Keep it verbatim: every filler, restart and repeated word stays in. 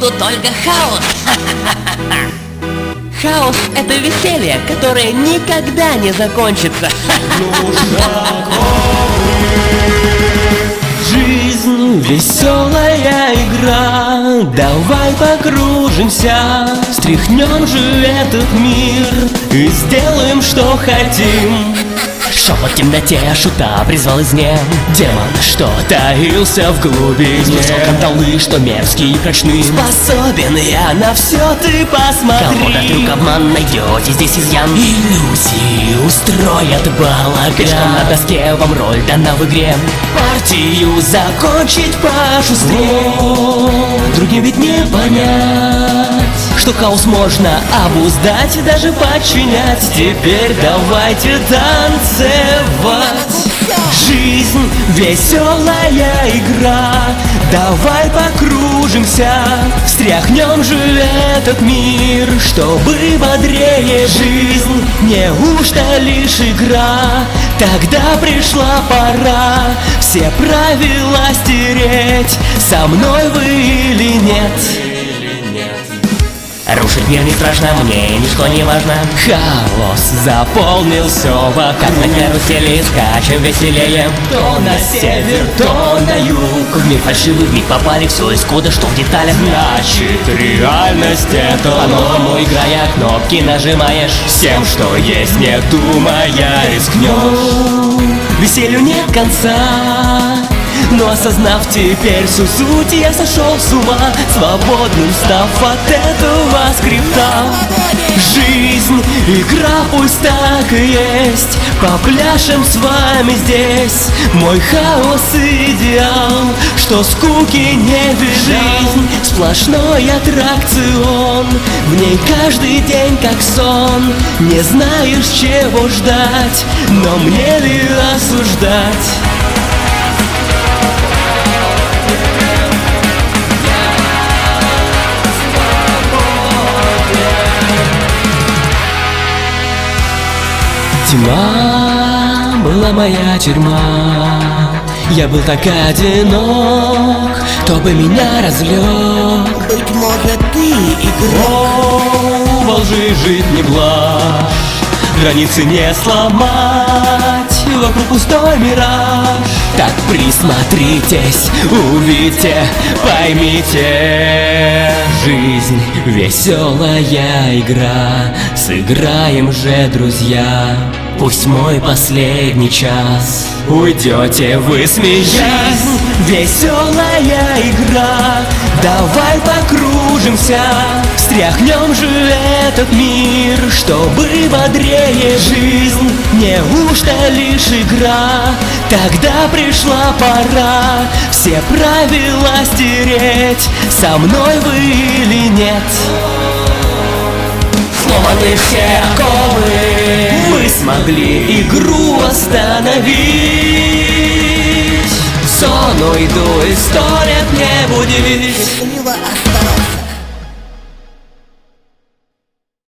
всюду только хаос. Хаос — это веселье, которое никогда не закончится. Жизнь — веселая игра, давай покружимся, стряхнем же этот мир и сделаем, что хотим. Шепот в темноте шута призвал из нем демон, что таился в глубине. Слышал кандалы, что мерзкие и прочны. Способен я на все, ты посмотри. Кого-то трюк, обман, найдете здесь изъян. Иллюзии устроят балаган. Пешком на доске вам роль дана в игре. Партию закончить пошустрее. Другим ведь не понять, что хаос можно обуздать, даже подчинять. Теперь давайте танцевать. Жизнь — веселая игра, давай покружимся, встряхнем же этот мир, чтобы бодрее. Жизнь — неужто лишь игра? Тогда пришла пора все правила стереть. Со мной вы или нет? Рушить мир не страшно, мне ничто не важно. Хаос заполнил все вокруг. Как на карусели скачем веселее. То на север, то на юг. В мир фальшивый, в миг попали, все из кода, что в деталях. Значит, реальность это по-новому играя, кнопки нажимаешь. Всем, что есть, не думая, рискнешь. Веселью нет конца, но осознав теперь всю суть, я сошел с ума, свободным став от этого скрипта. Жизнь — игра, пусть так и есть, попляшем с вами здесь. Мой хаос — идеал, что скуки не видал. Жизнь — сплошной аттракцион, в ней каждый день как сон. Не знаешь, чего ждать, но мне ли осуждать? Тьма была моя тюрьма, я был так одинок, кто бы меня развлек. Быть может, ты игрок. О, во лжи жить не блажь, границы не сломать, вокруг пустой мираж. Так присмотритесь, увидьте, поймите. Жизнь — веселая игра, сыграем же, друзья. Пусть мой последний час уйдете вы смеясь. Жизнь — веселая игра, давай покружимся, встряхнем же этот мир, чтобы бодрее. Жизнь — неужто лишь игра? Тогда пришла пора все правила стереть. Со мной вы или нет? Сломаны все оковы, вы смогли игру остановить. Сон уйду и сто лет не будить.